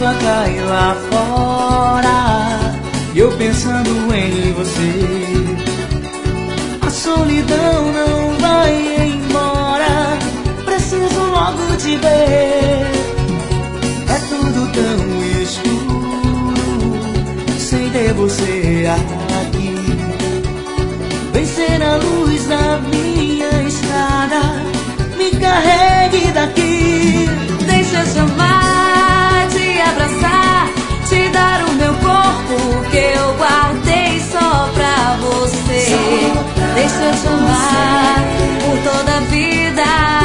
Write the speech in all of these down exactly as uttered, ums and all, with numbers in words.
chuva cai lá fora e eu pensando em você. A solidão não vai embora, preciso logo te ver. É tudo tão escuro sem ter você aqui. Vem ser a luz da minha estrada, me carregue daqui. Deixa eu te amar, te abraçar, te dar o meu corpo que eu guardei só pra você. Só pra Deixa eu te amar por toda a vida.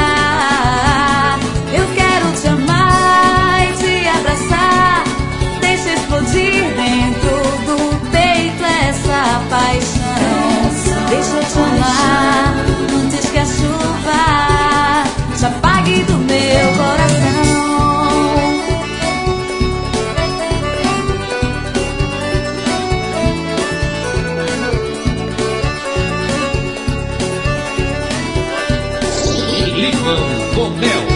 Eu quero te amar e te abraçar. Deixa explodir dentro do peito essa paixão. Deixa eu te amar antes que a chuva te apague do meu coração. Limão com mel.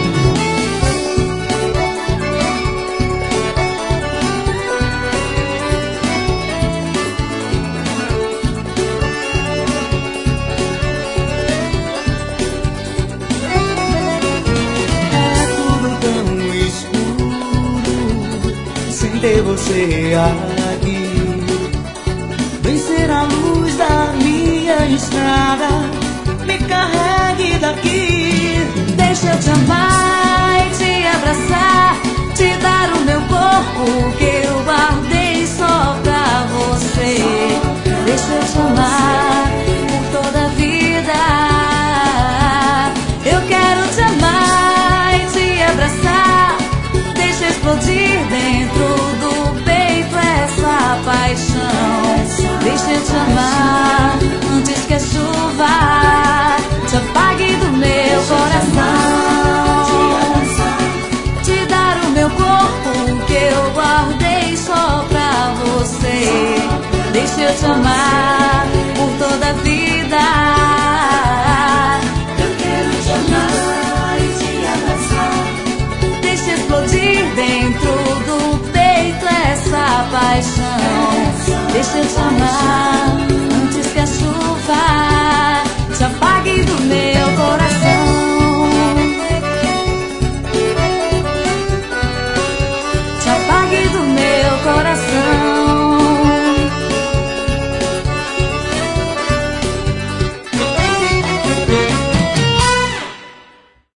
É tudo tão escuro sem ter você aqui. Vem ser a luz da minha estrada, me carregue daqui. Deixa eu te amar e te abraçar, te dar o meu corpo que eu guardei só pra você. Deixa eu te amar por toda a vida. Eu quero te amar e te abraçar. Deixa explodir dentro do peito essa paixão. Deixa eu te amar antes que a chuva te apague do meu coração. Te dar o meu corpo que eu guardei só pra você. Deixa eu te amar por toda a vida.